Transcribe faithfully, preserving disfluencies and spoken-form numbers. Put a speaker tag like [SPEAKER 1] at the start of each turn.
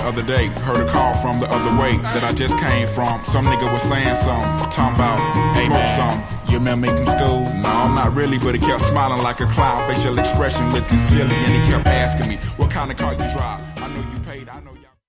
[SPEAKER 1] other day, heard a call from the other way that I just came from. Some nigga was saying something, talking about, hey, man, something. You remember me from school? No, I'm not really, but he kept smiling like a clown. Facial expression looking silly, and he kept asking me, what kind of car you drive?